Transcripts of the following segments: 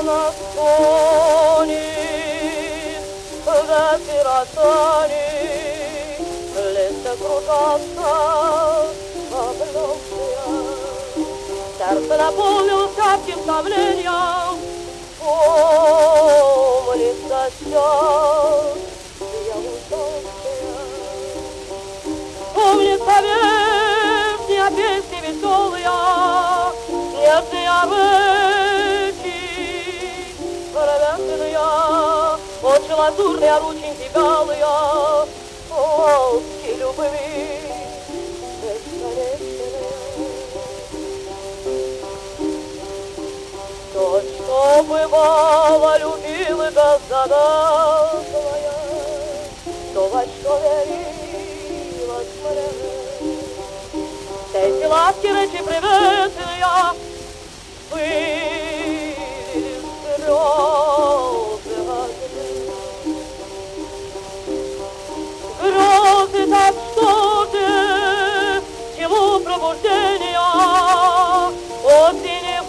нас тонет, ветер останет, листья кружатся, обломные. Сердце наполнилось всяким сомнением, помнится все, я уставшая. Помнится вешняя песня веселая, нежные речи, ровесные, очи лазурные, рученьки белые, ласки любви бесконечные. То, что бывало, любила беззадатная, то, во что верила смиренно. Эти ласки, речи приветные были слезы огня. Грозы, так что же, чему пробуждения, осени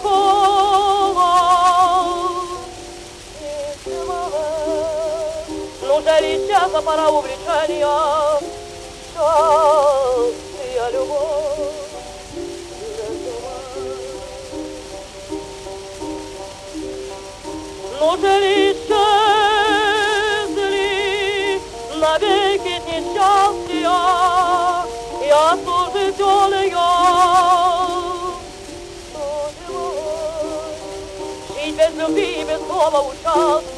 холод и зима. Нужна ли часа пора увлечения, счастья, любовь? Нужно ли исчезли навеки несчастья, я служителя, жить без любви и без слова участия?